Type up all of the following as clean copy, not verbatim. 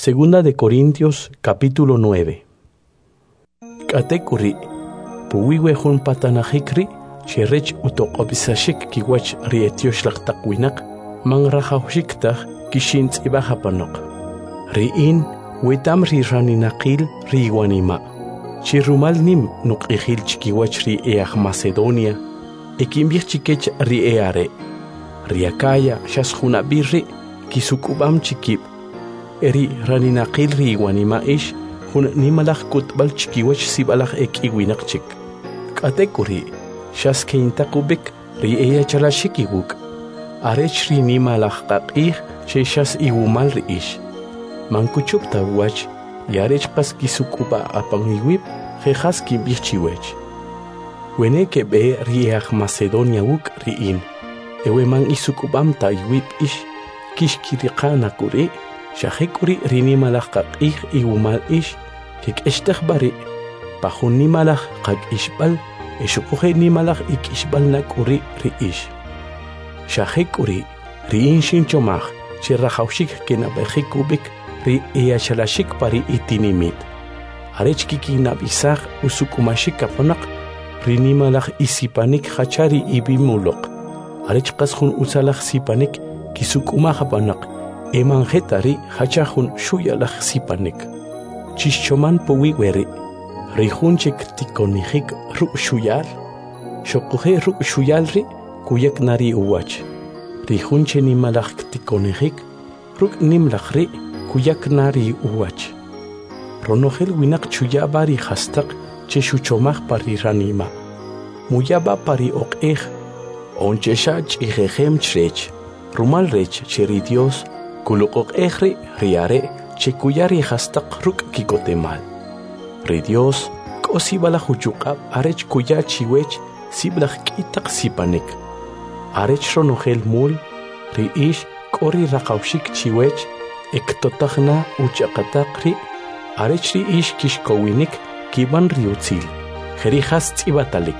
Segunda de Corintios, capítulo 9. Katekuri, puwiwe hun patanahikri, cherech utoqobisashik kiwach rietiosh laqtaqwinak, mangrahawshiktaj kishintz ibajapanok. Riin, wetam riraninaqil riwanima. Chirumalnim nuqihil chikiwach ri'eaj Macedonia, ekimbich chikech ri'eare. Riakaya shashjunabirri, kisukubam chikib. Eri raninaqil riwanima ish, hun nimalaj kutbal chikiwach sibalaj ekiwinaqchik. Katekuri, shaskeintakubik ri'eya chalashikiwuk. Arech rinimalaj qaqih sheshas iwumal ri'ish. Mankuchupta wach, yarech pas kisukuba apangiwip, jejas kimbichiwech. Wene que be riach Macedonia wuk riin. Ewe man isukubam ta iwip ish, kishkiriqana kuri, shahekuri rinimalaj qaqih iwumal ish, kek eshtehbari, pahun nimalaj qaq ishbal, eshukuhe nimalaj ik ishbal nakuri riish. Shahekuri, riin shinchomaj, chirrahawshik kenabejikubik, ri eyachalashik pari itinimit. Arech kikinabisaj usukumashik kaponak, rinimalaj isipanik hachari ibimulok. Arech qasjun usalaj sipanik kisukumajapanak, emanjetari hachajun shuyalaj sipanik. Chischoman puwiweri, rijunchik tikonijik ruk shuyal, shokuje ruk shuyalri kuyak nari uwach. Rijunche nimalaj tikonijik, ruk nimlajri kuyak nari uwach. Ronojel winak chuyabari hastak cheshuchomaj pari ranima. Muyaba pari oqej, onchesha chijejem chrech. Rumal rech cheri Dios, kuluk oqejri riare chekuyari hastak ruk kikotemal. Ri Dios, kosibala huchukab arech kuya chiwech siblaj kitak sipanik. Arech ronojel mul, ri ish kori raqawshik chiwech, ektotajna uchaqataqri, arechri ish kishkowinik kiban riutzil, jerijas tzibatalik.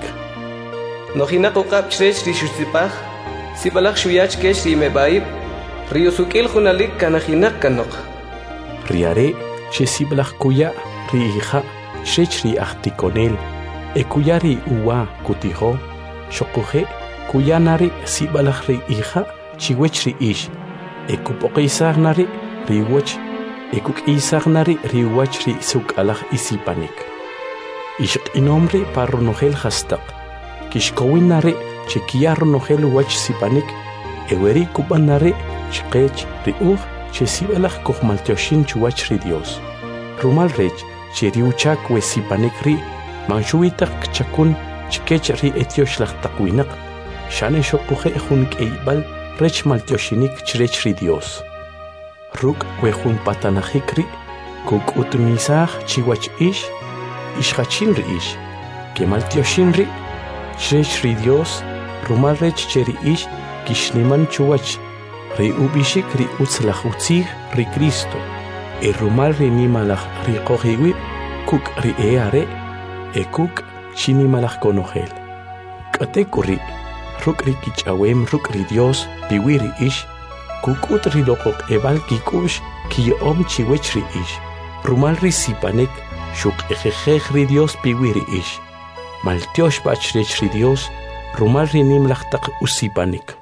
Nojinak uqab chrech rishutzipaj, sibalaj shuyach kesh rimebaib, riusukil junalik kanajinak kanok. Riare, che siblaj kuya riija, chrech riachtikonel, ekuyari uwa kutijo, shokuje, kuyanari sibalaj riija, chiwech ri ish, ekupoqisagnari riwach, ekukisagnari riwach ri sukalaj isipanik. Ishq inomri parronojel hastak, kishkowinari chekiarronojel wach sipanik, eweri kubanari chqech riuj che sibalaj kohmaltioshin chuwach ri Dios. Rumal rech che riuchak we sipanik ri, manshuitak chakun chkech ri etioshlag takwinak, shane shokuje junik eibal rech maltioshinik chrech ri Dios. Ruk wejun patanajikri, kuk utmisaj chiwach ish, ishachin ri ish, kemaltioshin ri, chrech ri Dios, rumal rech cheri ish, kishniman chuwach, ri ubishik ri utzlaj utzij ri Cristo, rumal ri nimalaj ri qojiwip, kuk ri eare, kuk chinimalaj konojel. Katekuri, ruk ri kichawem ruk ri Dios, piwiri ish, kukut rilokok ebal kikush kiyom chiwech ri ish. Rumal ri sipanek shuk ejejej ri Dios piwiri ish. Maltiosh bachrech ri Dios, rumal ri nimlajtak usipanek.